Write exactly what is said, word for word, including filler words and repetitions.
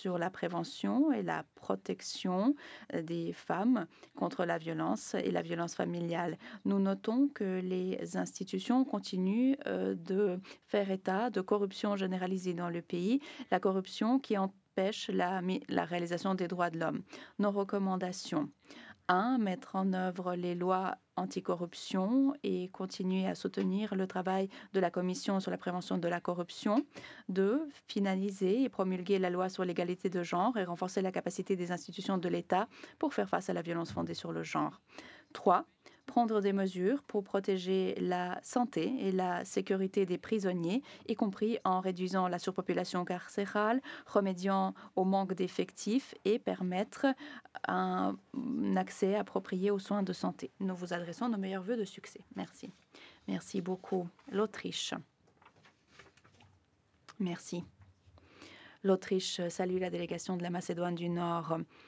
sur la prévention et la protection des femmes contre la violence et la violence familiale. Nous notons que les institutions continuent euh, de faire état de corruption généralisée dans le pays, la corruption qui empêche la, la réalisation des droits de l'homme. Nos recommandations. un. Mettre en œuvre les lois anticorruption et continuer à soutenir le travail de la Commission sur la prévention de la corruption. deux. Finaliser et promulguer la loi sur l'égalité de genre et renforcer la capacité des institutions de l'État pour faire face à la violence fondée sur le genre. trois. Prendre des mesures pour protéger la santé et la sécurité des prisonniers, y compris en réduisant la surpopulation carcérale, remédiant au manque d'effectifs et permettre un accès approprié aux soins de santé. Nous vous adressons nos meilleurs vœux de succès. Merci. Merci beaucoup. L'Autriche. Merci. L'Autriche salue la délégation de la Macédoine du Nord